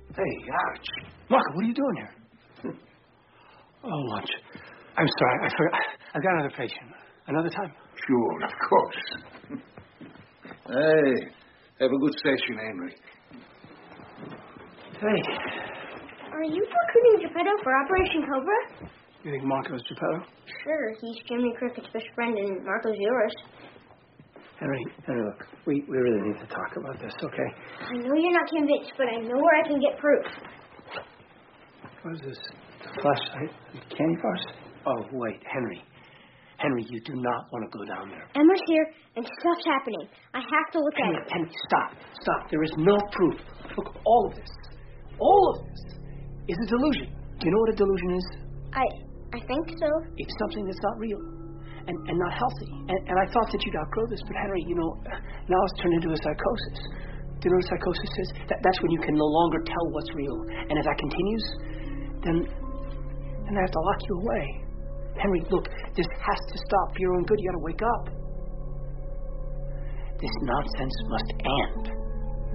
Hey, ouch. Marco, what are you doing here? Oh, lunch. I'm sorry, I forgot. I've got another patient. Another time? Sure, of course. Hey, have a good session, Henry. Hey. Are you recruiting Geppetto for Operation Cobra? You think Marco's Geppetto? Sure, he's Jimmy Cricket's best friend and Marco's yours. Henry, look, we really need to talk about this, okay? I know you're not convinced, but I know where I can get proof. What is this? Flashlight? Candy bars? Oh, wait, Henry. Henry, you do not want to go down there. Emma's here, and stuff's happening. I have to look at it. Henry, stop. There is no proof. Look, all of this is a delusion. Do you know what a delusion is? I think so. It's something that's not real and not healthy. And I thought that you'd outgrow this, but Henry, now it's turned into a psychosis. Do you know what psychosis is? That's when you can no longer tell what's real. And if that continues, then I have to lock you away. Henry, look, this has to stop for your own good. You got to wake up. This nonsense must end.